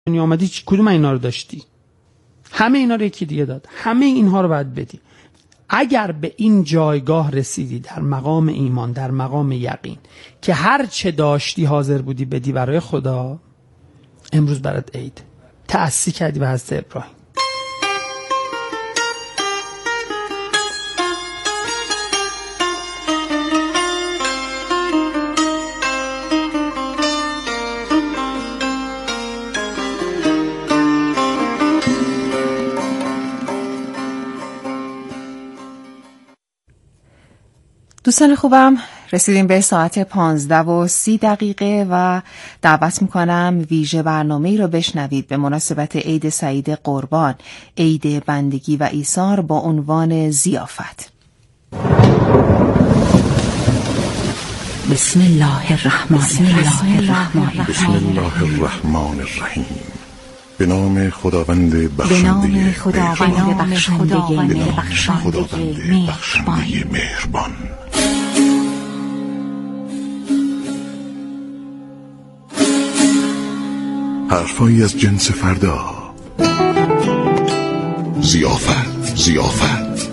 دنیا آمدی کدوم اینا رو داشتی؟ همه اینا رو یکی دیگه داد. همه اینها رو باید بدی. اگر به این جایگاه رسیدی در مقام ایمان، در مقام یقین که هر چه داشتی حاضر بودی بدی برای خدا، امروز برات عید. تأسی کردی به حضرت ابراهیم. دوستان خوبم، رسیدیم به ساعت 15:30 و دعوت میکنم ویژه برنامه‌ای رو بشنوید به مناسبت عید سعید قربان، عید بندگی و ایثار با عنوان ضیافت. بسم الله الرحمن الرحیم. به نام خداوند بخشنده مهربان. حرفایی از جنس فردا. ضیافت.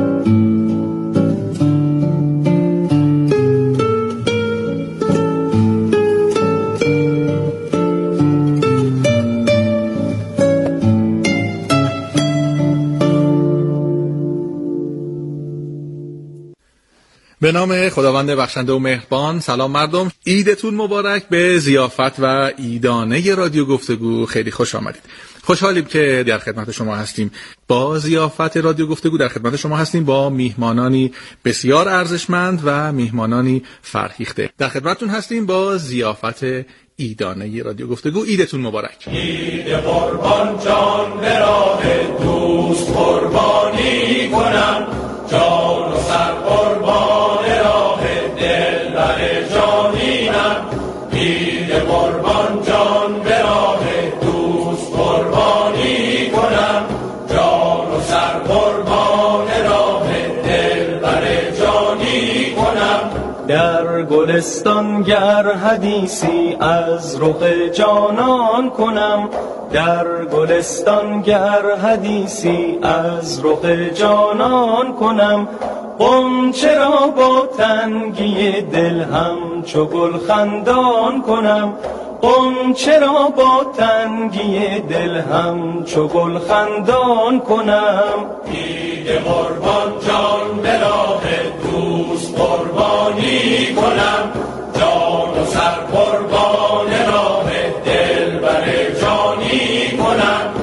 به نام خداوند بخشنده و مهربان. سلام مردم، عیدتون مبارک. به ضیافت و عیدانه رادیو گفتگو خیلی خوش آمدید. خوشحالیم که در خدمت شما هستیم. با ضیافت رادیو گفتگو در خدمت شما هستیم با میهمانانی بسیار ارزشمند و میهمانانی فرهیخته. در خدمتتون هستیم با ضیافت عیدانه رادیو گفتگو. عیدتون مبارک. عید قربان جان به راه دوست قربانی کنم، جان و سر قربان راه دل بر جانینم. عید قربان جان به راه دوست قربانی کنم، جان و سر قربان راه دل بر جانی کنم. در گلستان گر حدیثی از رخ جانان کنم، در گلستان گر حدیثی از رخ جانان کنم. غنچه را با تنگی دل همچو گل خندان کنم، غنچه را با تنگی دل همچو گل خندان کنم. عید قربان جان به راه دوست قربانی کنم، جان و سر قربان راه دل بر جانی کنم.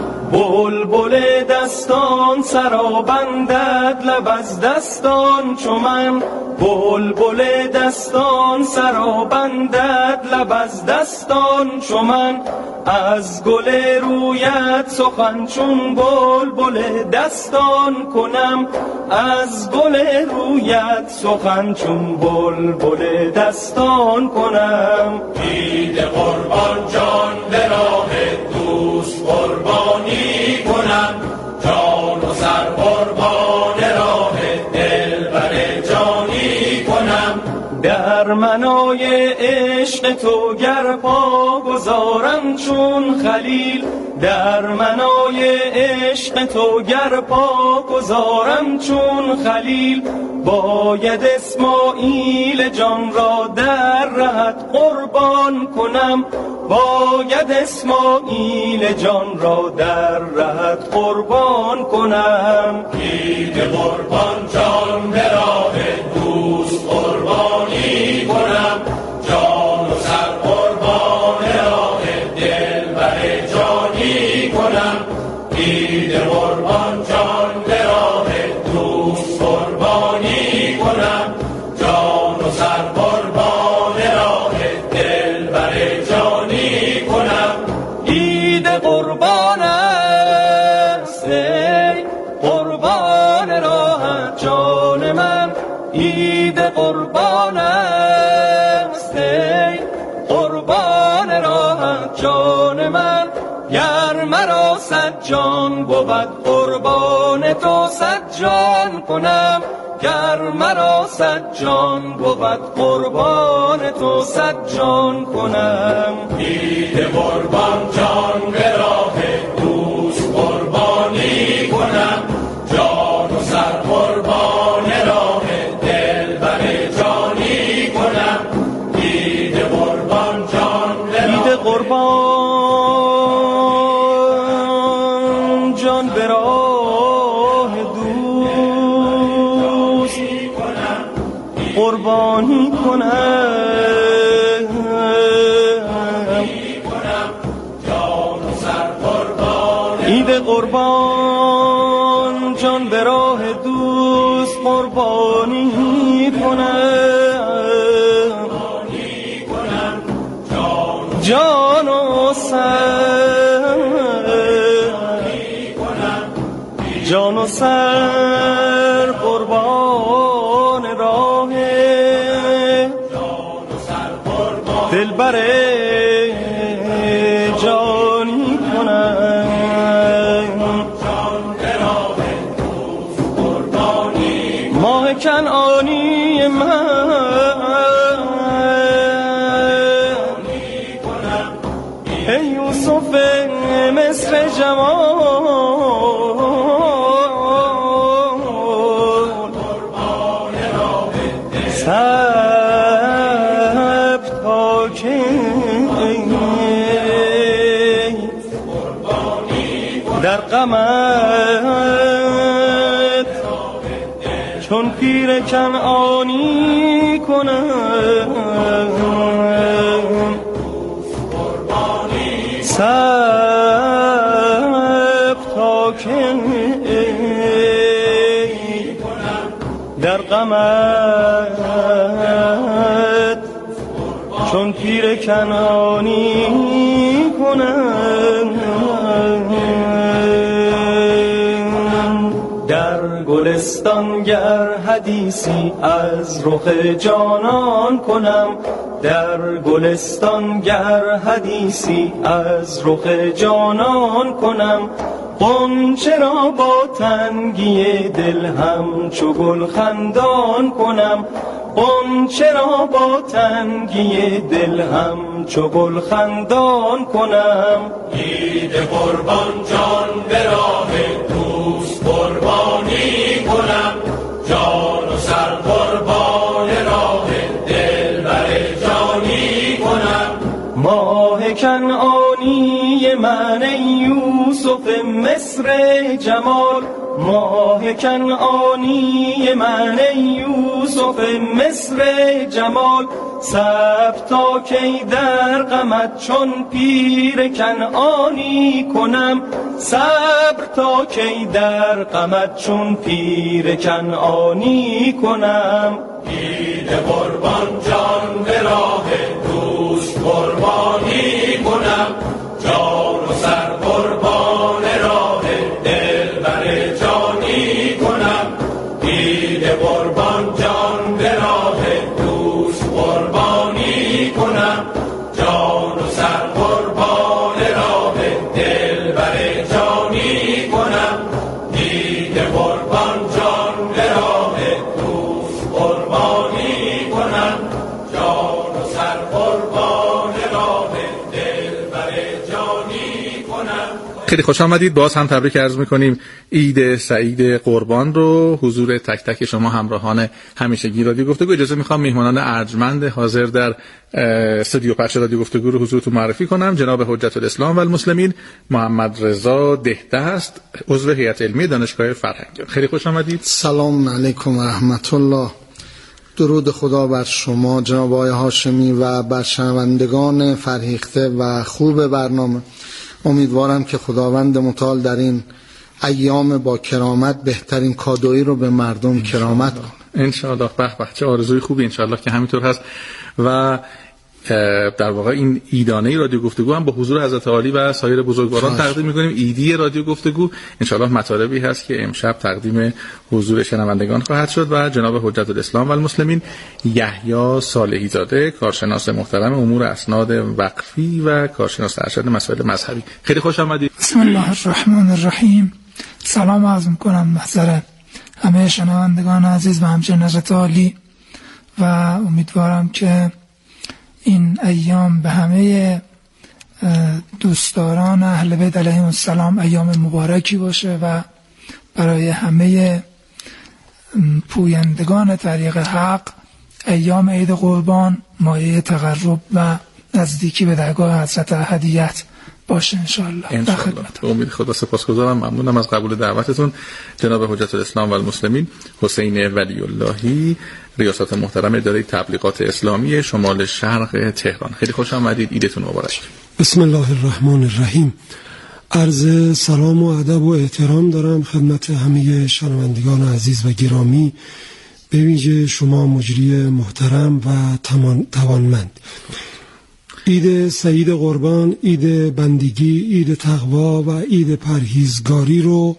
بلبل دستان سرا بندد لب از دستان چو من، بلبل دستان سرا بندد لب از دستان چو من. از گل رویت سخن چون بلبل دستان کنم، از گل رویت سخن چون بلبل دستان کنم. عید قربان جان به راه دوست قربانی کنم، جان و سر قربان راه دل بر جانی کنم. در منای عشق تو گر پا گذارم چون خلیل، در منای عشق تو گر پا گذارم چون خلیل. باید اسماعیل جان را در رهت قربان کنم، باید اسماعیل جان را در رهت قربان کنم. عید قربان جان به راه دوست قربانی کنم، جان و سر قربان راه دل بر جانی کنم. عید قربان جان به راه دوست قربانی کنم، جان و سر قربان راه دل بر جانی کنم. عید قربان است ای قربان راه جان من، عید قربان است ای قربان راه جان من. گر مرا صد جان بود قربان تو صد جان کنم، گر مرا صد جان بود قربان تو صد جان کنم. عید قربان جان به راه دوست قربانی کنم، جان و سر قربان راه دلبر جانی کنم. عید قربان جان به راه قربان جان به راه دوست قربانی کنم. عید قربان جان به راه دوست قربانی کنم. جان و سر قربان راه دلبر جانی کنم. ماه کنعانی من ای یوسف مصر جمال، سب تا که در غمت چون پیر کنعانی کنم. سب تا که در غمت چون پیر کنعانی کنم. در گلستان گر حدیثی از رخ جانان کنم، در گلستان گر حدیثی از رخ جانان کنم. غنچه را با تنگی دل همچو گل خندان کنم، غنچه را با تنگی دل همچو گل خندان کنم. عید قربان جان به راه دوست قربانی کنم، جان و سر قربان راه دلبر جانی کنم. ماه کنعانی من ای یوسف مصر جمال، ماه کنعانی من ای یوسف مصر جمال. سب تا کی در غمت چون پیر کنعانی کنم، صبر تا کی در غمت چون پیر کنعانی کنم. عید قربان جان به راه دوست قربانی کنم، جان و سر قربان راه دلبر جانی کنم. عید قربان جان به راه دوست قربانی کنم، جان و سر قربان راه دلبر جانی کنم. عید قربان جان به راه دوست قربانی کنم، جان و سر قربان راه دلبر جانی کنم. خیلی خوش آمدید. باز هم تبریک عرض میکنیم عید سعید قربان رو حضور تک تک شما همراهان همیشگی رادیو گفتگو. اجازه میخوام میهمانان ارجمند حاضر در استودیو پخش رادیو گفتگو رو حضورتون معرفی کنم. جناب حجت الاسلام و المسلمین محمد رضا دهدست، عضو هیئت علمی دانشگاه فرهنگ. خیلی خوش آمدید. سلام علیکم و رحمت الله. درود خدا بر شما جناب آقای هاشمی و بر شنوندگان فرهیخته و خوب برنامه. امیدوارم که خداوند متعال در این ایام با کرامت بهترین کادویی رو به مردم کرامت کنه انشاءالله. به به، چه آرزوی خوبی، انشاءالله که همینطور هست. و در واقع این ایدانه رادیو گفتگو هم با حضور حضرت عالی و سایر بزرگواران تقدیم می‌کنیم. ایدی رادیو گفتگو انشاءالله مطالبی هست که امشب تقدیم حضور شنوندگان خواهد شد و جناب حجت الاسلام و المسلمین یحیی صالحی زاده، کارشناس محترم امور اسناد وقفی و کارشناس ارشد مسائل مذهبی. خیلی خوش آمدید. بسم الله الرحمن الرحیم. سلام عرض می‌کنم محضر همه شنوندگان عزیز و همچنین حضرت عالی و امیدوارم که این ایام به همه دوستداران اهل بیت علیهم السلام ایام مبارکی باشه و برای همه پویندگان طریق حق ایام عید قربان مایه تقرب و نزدیکی به درگاه حضرت احدیت باشه انشاءالله. به امید خدا. سپاسگزارم، ممنونم از قبول دعوتتون. جناب حجت الاسلام و المسلمین حسین ولی اللهی، ریاست محترم اداره تبلیغات اسلامی شمال شرق تهران، خیلی خوش آمدید. عیدتون مبارک. بسم الله الرحمن الرحیم. عرض سلام و ادب و احترام دارم خدمت همه شنوندگان عزیز و گرامی، به ویژه شما مجری محترم و توانمند. عید سعید قربان، عید بندگی، عید تقوا و عید پرهیزگاری رو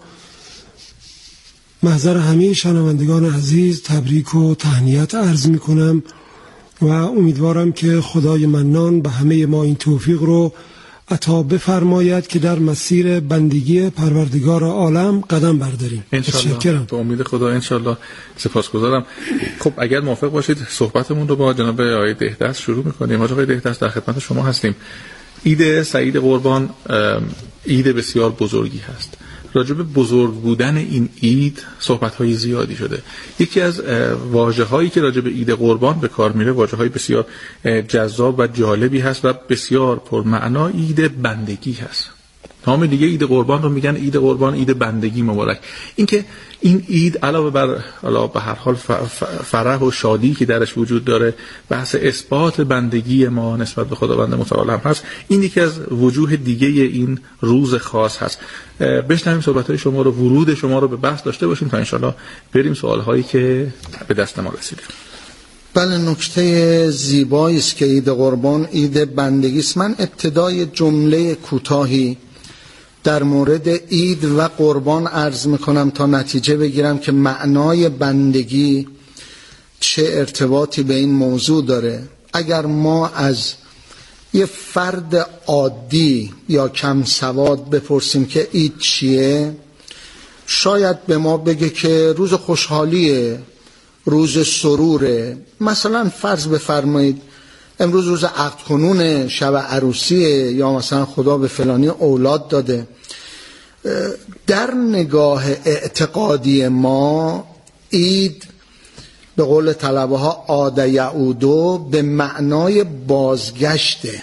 محضر همه شنوندگان عزیز تبریک و تهنیت عرض می کنم و امیدوارم که خدای منان به همه ما این توفیق رو عطا بفرماید که در مسیر بندگی پروردگار عالم قدم برداریم. انشالله. به امید خدا انشالله. سپاسگزارم. خب اگر موافق باشید صحبتمون رو با جناب آقای دهدست شروع می‌کنیم. آقای دهدست در خدمت شما هستیم. عید سعید قربان عید بسیار بزرگی هست. راجع به بزرگ بودن این عید صحبت‌های زیادی شده. یکی از واژه‌هایی که راجع به عید قربان به کار میره واژه‌های بسیار جذاب و جالبی هست و بسیار پرمعنا، عید بندگی هست. نام دیگه عید قربان رو میگن عید قربان، عید بندگی مبارک. اینکه این عید علاوه بر به هر حال فرح و شادی که درش وجود داره، بحث اثبات بندگی ما نسبت به خداوند متعال هم هست. این یکی از وجوه دیگه این روز خاص هست. بشنویم صحبت‌های شما رو، ورود شما رو به بحث داشته باشیم تا انشالله بریم سوال‌هایی که به دست ما رسیده. بله، نکته زیبایی است که عید قربان عید بندگی است. من ابتدای جمله کوتاهی در مورد عید و قربان عرض میکنم تا نتیجه بگیرم که معنای بندگی چه ارتباطی به این موضوع داره. اگر ما از یه فرد عادی یا کم سواد بپرسیم که عید چیه، شاید به ما بگه که روز خوشحالیه، روز سروره. مثلا فرض بفرمایید امروز روز عقد کنون، شب عروسیه، یا مثلا خدا به فلانی اولاد داده. در نگاه اعتقادی ما عید به قول طلبه ها عاد یعودو به معنای بازگشته.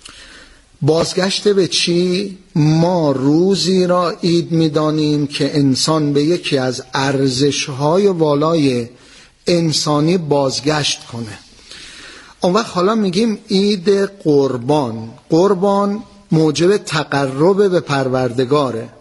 بازگشته به چی؟ ما روزی را عید می‌دانیم که انسان به یکی از ارزش‌های والای انسانی بازگشت کنه. اون وقت حالا میگیم عید قربان. قربان موجب تقرب به پروردگاره.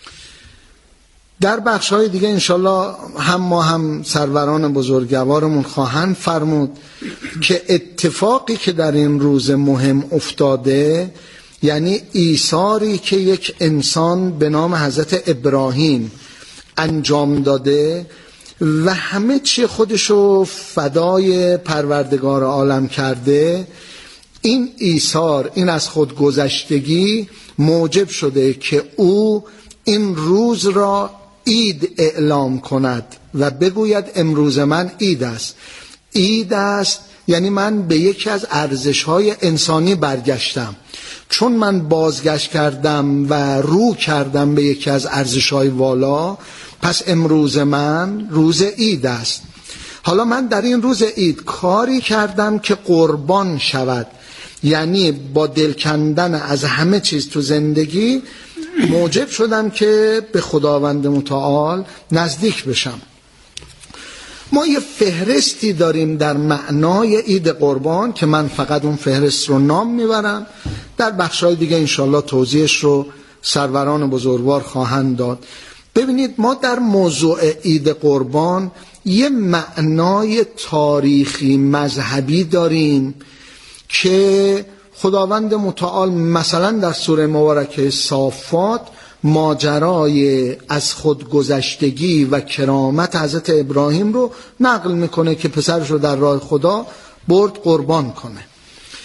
در بخش‌های دیگه انشالله هم ما هم سروران بزرگوارمون خواهند فرمود که اتفاقی که در این روز مهم افتاده، یعنی ایثاری که یک انسان به نام حضرت ابراهیم انجام داده و همه چی خودشو فدای پروردگار عالم کرده، این ایثار، این از خود گذشتگی موجب شده که او این روز را عید اعلام کند و بگوید امروز من عید است. عید است یعنی من به یکی از ارزش‌های انسانی برگشتم. چون من بازگشت کردم و رو کردم به یکی از ارزش‌های والا، پس امروز من روز عید است. حالا من در این روز عید کاری کردم که قربان شود، یعنی با دل کندن از همه چیز تو زندگی موجب شدم که به خداوند متعال نزدیک بشم. ما یه فهرستی داریم در معنای عید قربان که من فقط اون فهرست رو نام میبرم، در بخشای دیگه انشالله توضیحش رو سروران بزرگوار خواهند داد. ببینید ما در موضوع عید قربان یه معنای تاریخی مذهبی داریم که خداوند متعال مثلا در سوره مبارکه صافات ماجرای از خودگذشتگی و کرامت حضرت ابراهیم رو نقل میکنه که پسرش رو در راه خدا برد قربان کنه.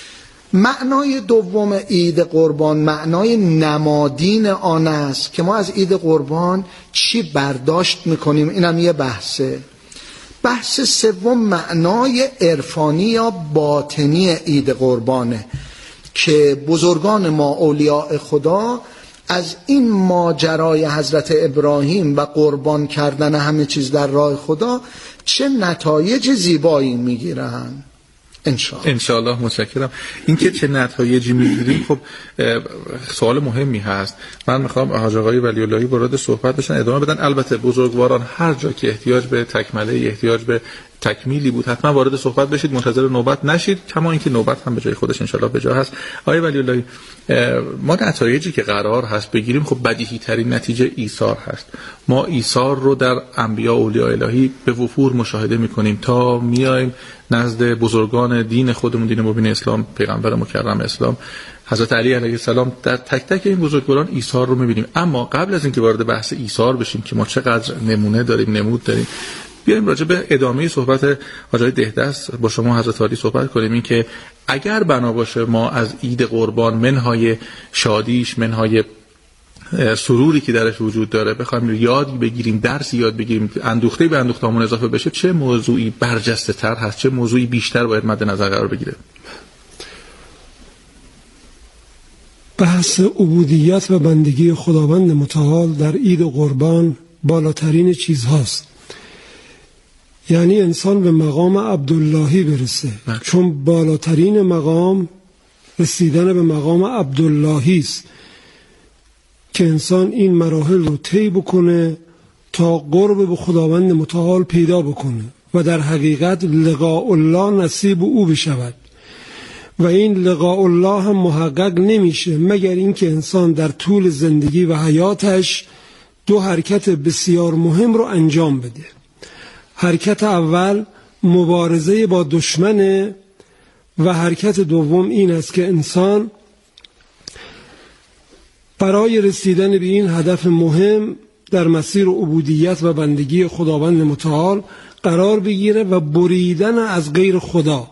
معنای دوم عید قربان معنای نمادین آن است که ما از عید قربان چی برداشت میکنیم. اینم یه بحثه. بحث سوم معنای عرفانی یا باطنی عید قربانه که بزرگان ما اولیاء خدا از این ماجرای حضرت ابراهیم و قربان کردن همه چیز در راه خدا چه نتایج زیبایی میگیرن. انشاءالله. متشکرم. این که چه نتایجی میگیریم خب سوال مهمی هست. من میخوام حاج آقای ولی اللهی وارد صحبت بشن، ادامه بدن. البته بزرگواران هر جا که احتیاج به تکمله، احتیاج به تکمیلی بود حتما وارد صحبت بشید، منتظر نوبت نشید، کما اینکه نوبت هم به جای خودش انشاءالله به جا هست. آقای ولی اللهی، ما نتایجی که قرار هست بگیریم خب بدیهی ترین نتیجه ایثار هست. ما ایثار رو در انبیا و اولیاء الهی به وفور مشاهده میکنیم تا میایم نزد بزرگان دین خودمون، دین مبین اسلام، پیغمبر مکرم اسلام، حضرت علی علیه السلام. در تک تک این بزرگواران ایثار رو میبینیم. اما قبل از اینکه وارد بحث ایثار بشیم که ما چقدر نمونه داریم، نمود داریم، بیایم راجع به ادامه صحبت آقای دهدست با شما حضرت علی صحبت کنیم. این که اگر بنا باشه ما از عید قربان منهای شادیش، منهای سروری که درش وجود داره بخوایم یاد بگیریم، درسی یاد بگیریم، اندوخته به اندوخته‌مون اضافه بشه، چه موضوعی برجسته تر هست، چه موضوعی بیشتر باید مد نظر قرار بگیره؟ بحث عبودیت و بندگی خداوند متعال در عید قربان بالاترین چیز هاست. یعنی انسان به مقام عبداللهی برسه، چون بالاترین مقام رسیدن به مقام عبداللهی است که انسان این مراحل رو طی بکنه تا قرب به خداوند متعال پیدا بکنه و در حقیقت لقاء الله نصیب او بشود. و این لقاء الله هم محقق نمیشه مگر اینکه انسان در طول زندگی و حیاتش دو حرکت بسیار مهم رو انجام بده. حرکت اول مبارزه با دشمنه و حرکت دوم این است که انسان برای رسیدن به این هدف مهم در مسیر عبودیت و بندگی خداوند متعال قرار بگیره و بریدن از غیر خدا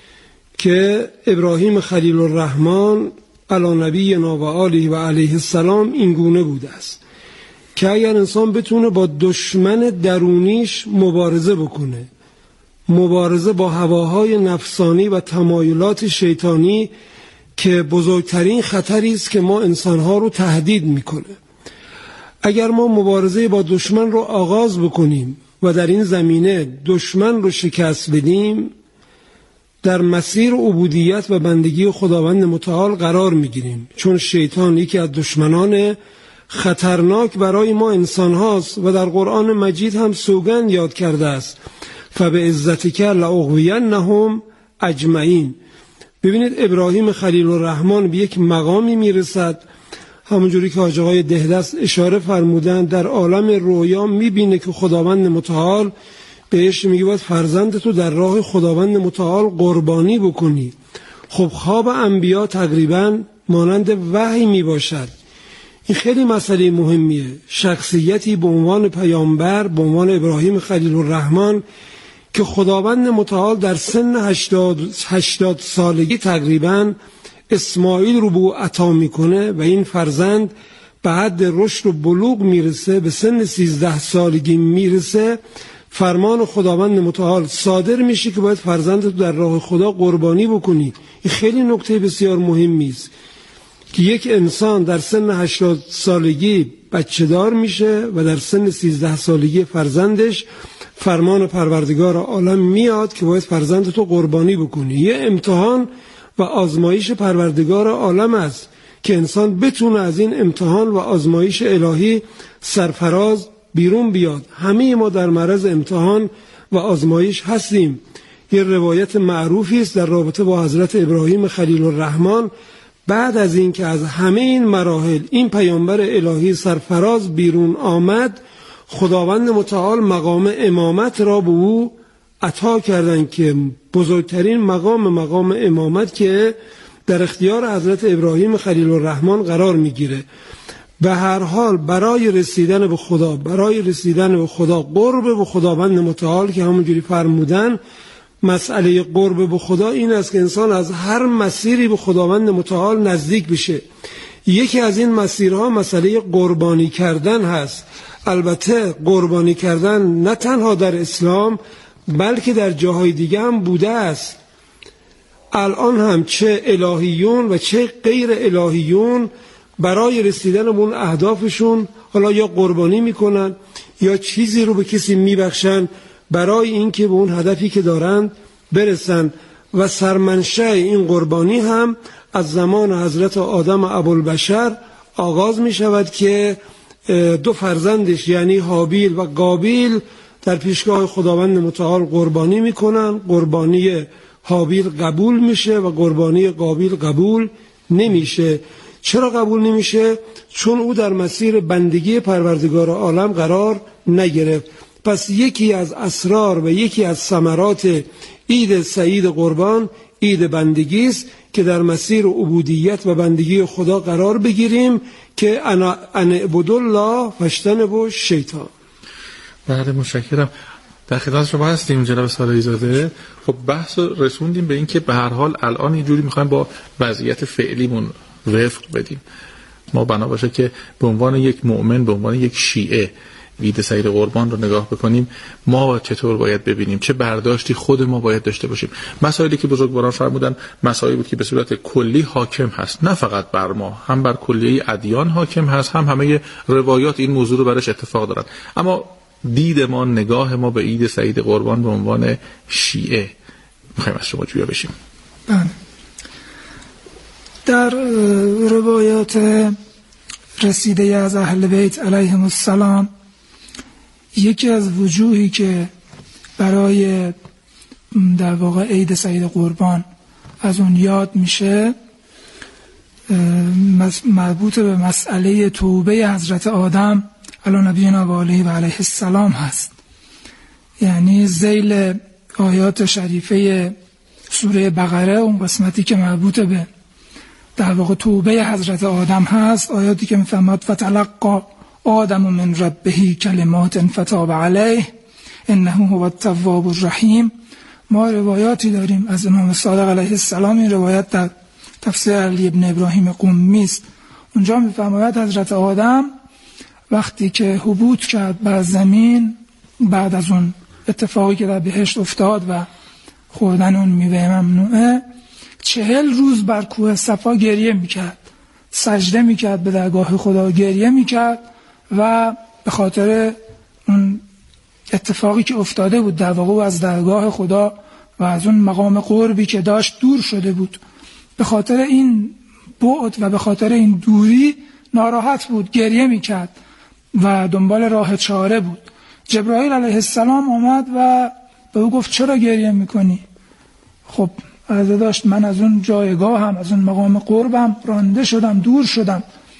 که ابراهیم خلیل الرحمن علی نبینا و آله و علیه السلام این گونه بوده است که اگر انسان بتونه با دشمن درونیش مبارزه بکنه، مبارزه با هواهای نفسانی و تمایلات شیطانی که بزرگترین خطری است که ما انسانها رو تهدید میکنه، اگر ما مبارزه با دشمن رو آغاز بکنیم و در این زمینه دشمن رو شکست بدیم، در مسیر عبودیت و بندگی خداوند متعال قرار میگیریم. چون شیطان یکی از دشمنان خطرناک برای ما انسان هاست و در قرآن مجید هم سوگند یاد کرده است فبعزتک لأغوینهم اجمعین. ببینید ابراهیم خلیل الرحمن به یک مقامی میرسد، همونجوری که حاج آقای دهدست اشاره فرمودن، در عالم رویا میبینه که خداوند متعال بهش میگه باید فرزندتو در راه خداوند متعال قربانی بکنی. خب خواب انبیا تقریبا مانند وحی میباشد. این خیلی مسئله مهمیه. شخصیتی به عنوان پیامبر، به عنوان ابراهیم خلیل الرحمن که خداوند متعال در سن 80 سالگی تقریبا اسماعیل رو به او عطا میکنه و این فرزند به حد رشد و بلوغ میرسه، به سن 13 سالگی میرسه، فرمان خداوند متعال صادر میشه که باید فرزندت در راه خدا قربانی بکنی. این خیلی نکته بسیار مهمی است که یک انسان در سن 80 سالگی بچه دار میشه و در سن 13 سالگی فرزندش فرمان پروردگار عالم میاد که باید فرزندتو قربانی بکنی. یه امتحان و آزمایش پروردگار عالم است که انسان بتونه از این امتحان و آزمایش الهی سرفراز بیرون بیاد. همه ما در معرض امتحان و آزمایش هستیم. یه روایت معروفی است در رابطه با حضرت ابراهیم خلیل الرحمن، بعد از این که از همه این مراحل این پیامبر الهی سرفراز بیرون آمد، خداوند متعال مقام امامت را به او عطا کردند که بزرگترین مقام امامت که در اختیار حضرت ابراهیم خلیل الرحمن قرار میگیره. به هر حال برای رسیدن به خدا قرب به خداوند متعال که همونجوری فرمودن مسئله قرب به خدا این است که انسان از هر مسیری به خداوند متعال نزدیک بشه. یکی از این مسیرها مسئله قربانی کردن هست. البته قربانی کردن نه تنها در اسلام بلکه در جاهای دیگه هم بوده است. الان هم چه الهیون و چه غیر الهیون برای رسیدن به اون اهدافشون حالا یا قربانی میکنن یا چیزی رو به کسی میبخشن برای اینکه به اون هدفی که دارن برسن. و سرمنشأ این قربانی هم از زمان حضرت آدم ابوالبشر آغاز می شود که دو فرزندش یعنی هابیل و قابیل در پیشگاه خداوند متعال قربانی میکنن. قربانی هابیل قبول میشه و قربانی قابیل قبول نمیشه. چرا قبول نمیشه؟ چون او در مسیر بندگی پروردگار عالم قرار نگرفت. پس یکی از اسرار و یکی از ثمرات عید سعید قربان عید بندگی است که در مسیر عبودیت و بندگی خدا قرار بگیریم که انا اعبد الله واجتنبوا الشیطان. بله متشکرم. در خدمت شما هستیم جناب صالحی زاده. خب بحث رسوندیم به این که به هر حال الان اینجوری میخوایم با وضعیت فعلیمون وفق بدیم. ما بنا باشه که به عنوان یک مؤمن، به عنوان یک شیعه عید سعید قربان رو نگاه بکنیم، ما چطور باید ببینیم، چه برداشتی خود ما باید داشته باشیم. مسائلی که بزرگواران فرمودن مسائلی بود که به صورت کلی حاکم هست، نه فقط بر ما، هم بر کلیه ادیان حاکم هست، هم همه روایات این موضوع رو برش اتفاق دارن. اما دید ما، نگاه ما به عید سعید قربان به عنوان شیعه میخوایم از شما جویا بشیم. در روایات رسیده از اهل بیت علیهم السلام یکی از وجوهی که برای در واقع عید سعید قربان از اون یاد میشه مربوط به مسئله توبه حضرت آدم علی نبینا و علیه و علیه السلام هست. یعنی ذیل آیات شریفه سوره بقره، اون قسمتی که مربوط به در واقع توبه حضرت آدم هست، آیاتی که میفرماد فتلقی آدم من ربه کلمات فتاب علیه انه هو التواب الرحیم. ما روایاتی داریم از امام صادق علیه السلام. این روایت در تفسیر علی ابن ابراهیم قمی است. اونجا میفرماید حضرت آدم وقتی که هبوط کرد بر زمین بعد از اون اتفاقی که در بهشت افتاد و خوردن اون میوه ممنوعه، 40 روز بر کوه صفا گریه میکرد، سجده میکرد به درگاه خدا، گریه میکرد و به خاطر اون اتفاقی که افتاده بود در واقع از درگاه خدا و از اون مقام قربی که داشت دور شده بود. به خاطر این بعد و به خاطر این دوری ناراحت بود، گریه میکرد و دنبال راه چاره بود. جبرائیل علیه السلام آمد و به او گفت چرا گریه میکنی؟ خب عرضه داشت من از اون جایگاهم، از اون مقام قربم رانده شدم، دور شدم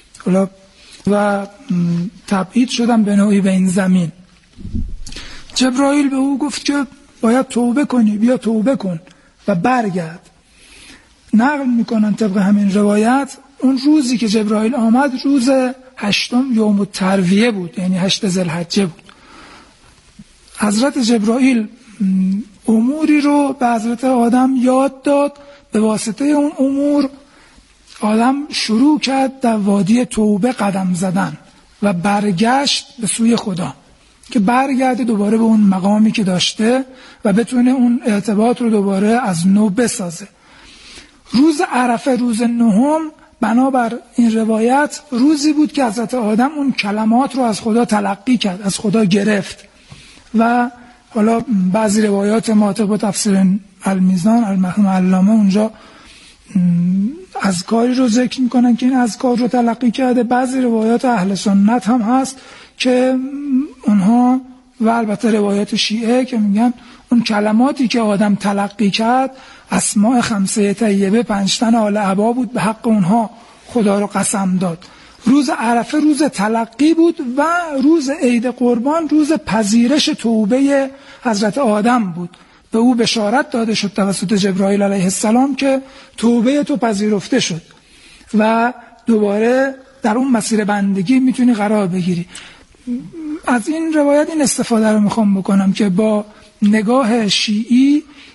و تبعید شدم به نوعی به این زمین. جبرائیل به او گفت که باید توبه کنی، بیا توبه کن و برگرد. نقل میکنن طبق همین روایت اون روزی که جبرائیل آمد روز 8 یوم الترویه بود، یعنی 8 ذوالحجه بود. حضرت جبرائیل اموری رو به حضرت آدم یاد داد. به واسطه اون امور آدم شروع کرد در وادی توبه قدم زدن و برگشت به سوی خدا که برگرده دوباره به اون مقامی که داشته و بتونه اون ارتباط رو دوباره از نو بسازه. روز عرفه، روز 9 بنابر این روایت روزی بود که حضرت آدم اون کلمات رو از خدا تلقی کرد، از خدا گرفت. و حالا بعضی روایات ما طبق تفسیر المیزان المرحوم علامه اونجا اذکاری رو ذکر میکنن که این اذکار رو تلقی کرده. بعضی روایات اهل سنت هم هست که اونها و البته روایات شیعه که میگن اون کلماتی که آدم تلقی کرد اسماء 5 طیبه 5 تن آل عبا بود، به حق اونها خدا رو قسم داد. روز عرفه روز تلقی بود و روز عید قربان روز پذیرش توبه حضرت آدم بود. به او بشارت داده شد توسط جبرائیل علیه السلام که توبه تو پذیرفته شد و دوباره در اون مسیر بندگی میتونی قرار بگیری. از این روایت این استفاده رو میخوام بکنم که با نگاه شیعی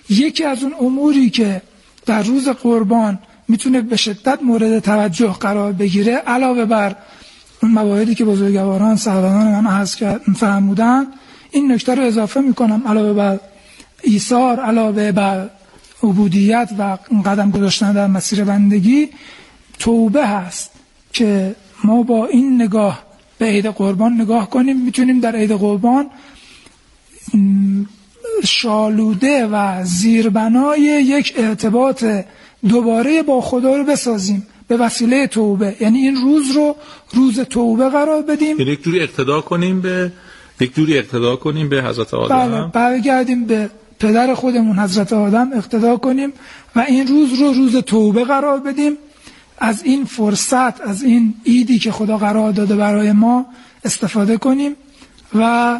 یکی از اون اموری که در روز قربان میتونه به شدت مورد توجه قرار بگیره، علاوه بر اون مواردی که بزرگواران سروران من عرض فرمودن، این نکته رو اضافه میکنم، علاوه بر ایثار، علاوه بر عبودیت و قدم گذاشتن در مسیر بندگی، توبه هست که ما با این نگاه به عید قربان نگاه کنیم. میتونیم در عید قربان شالوده و زیربنای یک ارتباط دوباره با خدا رو بسازیم به وسیله توبه. یعنی این روز رو روز توبه قرار بدیم، یک جوری اقتدا کنیم به حضرت آدم. بله، برگردیم به پدر خودمون حضرت آدم اقتدا کنیم و این روز رو روز توبه قرار بدیم. از این فرصت، از این عیدی که خدا قرار داده برای ما استفاده کنیم و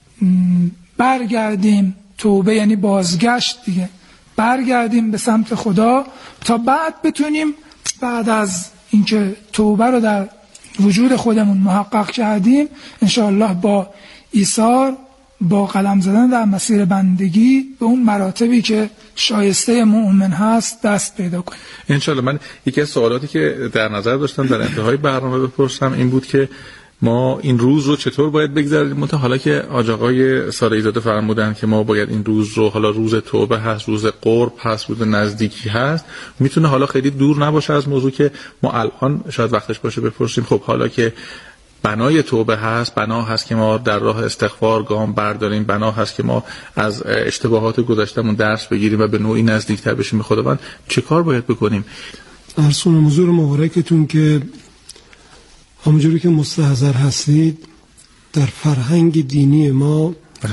برگردیم. توبه یعنی بازگشت دیگه، برگردیم به سمت خدا تا بعد بتونیم بعد از اینکه توبه رو در وجود خودمون محقق کردیم انشاءالله با ایثار، با قدم زدن در مسیر بندگی به اون مراتبی که شایسته مؤمن هست دست پیدا کنیم انشاءالله. من یکی از سوالاتی که در نظر داشتم در انتهای برنامه بپرسم این بود که ما این روز رو چطور باید بگذرونیم. حالا که حاج آقای صالحی زاده فرمودن که ما باید این روز رو، حالا روز توبه هست، روز قرب هست، روز نزدیکی هست، میتونه حالا خیلی دور نباشه از موضوع که ما الان شاید وقتش باشه بپرسیم خب حالا که بنای توبه هست، بنا هست که ما در راه استغفار گام برداریم، بنا هست که ما از اشتباهات گذشتهمون درس بگیریم و به نوعی نزدیکتر بشیم به خداوند، چه کار باید بکنیم؟ ارسون حضور مبارکتون که همونجوری که مستحضر هستید در فرهنگ دینی ما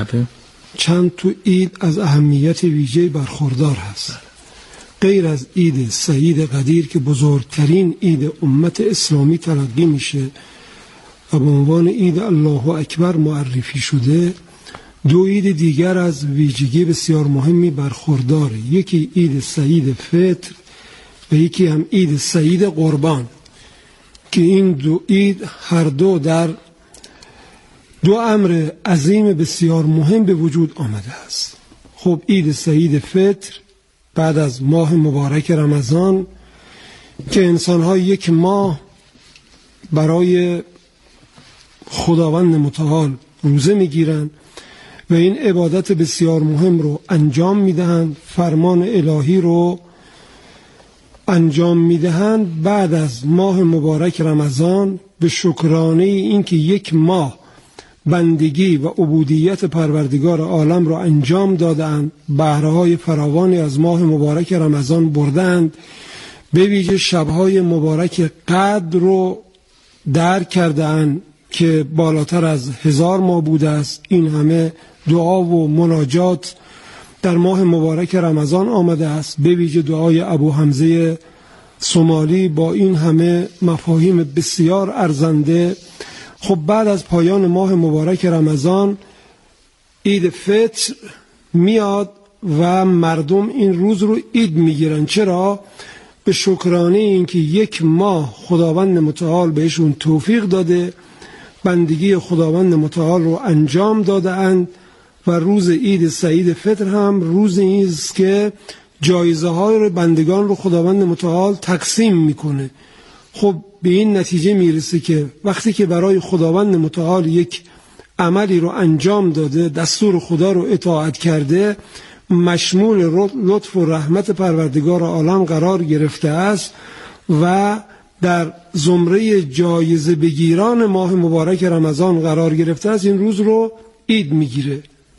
چند تو عید از اهمیت ویژه برخوردار هست. غیر از عید سعید قدیر که بزرگترین عید امت اسلامی تلقی میشه و به عنوان عید الله اکبر معرفی شده، دو عید دیگر از ویژگی بسیار مهمی برخورداره. یکی عید سعید فطر و یکی هم عید سعید قربان که این دو عید هر دو در دو امر عظیم بسیار مهم به وجود آمده است. خب عید سعید فطر بعد از ماه مبارک رمضان که انسان‌ها یک ماه برای خداوند متعال روزه میگیرن و این عبادت بسیار مهم رو انجام میدهند، فرمان الهی رو انجام میدهند. بعد از ماه مبارک رمضان به شکرانه این که یک ماه بندگی و عبودیت پروردگار عالم را انجام دادند، بهره‌های فراوانی از ماه مبارک رمضان بردند، به ویژه شب‌های مبارک قدر رو درک کردند که بالاتر از 1000 ماه بوده است. این همه دعا و مناجات در ماه مبارک رمضان آمده است، به ویژه دعای ابو حمزه سومالی با این همه مفاهیم بسیار ارزنده. خب بعد از پایان ماه مبارک رمضان عید فطر میاد و مردم این روز رو عید میگیرن. چرا؟ به شکرانه اینکه یک ماه خداوند متعال بهشون توفیق داده، بندگی خداوند متعال رو انجام داده اند و روز عید سعید فطر هم روزی است که جایزه های بندگان رو خداوند متعال تقسیم میکنه. خب به این نتیجه میرسه که وقتی که برای خداوند متعال یک عملی رو انجام داده، دستور خدا رو اطاعت کرده، مشمول لطف و رحمت پروردگار عالم قرار گرفته است و در زمره جایزه بگیران ماه مبارک رمضان قرار گرفته است، این روز رو عید میگیره.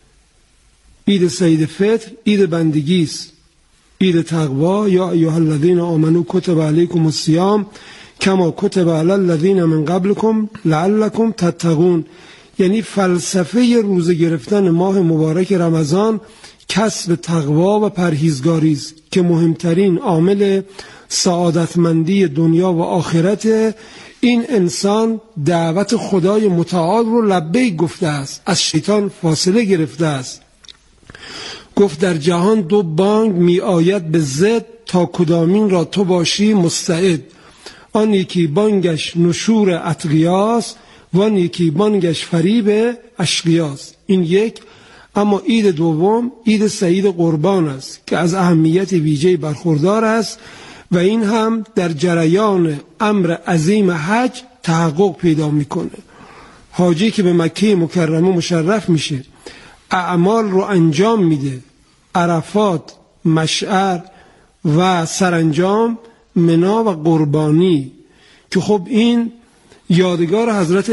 عید سعید فطر عید بندگی است، عید تقوا. یا ایها الذین آمنوا کتب علیکم الصیام کما کتب علی الذین من قبلکم لعلکم تتقون. یعنی فلسفه روزه گرفتن ماه مبارک رمضان کسب تقوا و پرهیزگاری است که مهمترین عامل سعادتمندی دنیا و آخرت این انسان دعوت خدای متعال رو لبیک گفته است، از شیطان فاصله گرفته است. گفت در جهان دو بانگ می آید به ضد تا کدامین را تو باشی مستعد. آن یکی بانگش نشور اتقیاست و آن یکی بانگش فریب اشقیاست. این یک. اما عید دوم عید سعید قربان است که از اهمیت ویژه‌ای برخوردار است و این هم در جریان امر عظیم حج تحقق پیدا میکنه. حاجی که به مکه مکرمه مشرف میشه، اعمال رو انجام میده، عرفات، مشعر و سرانجام منا و قربانی، که خب این یادگار حضرت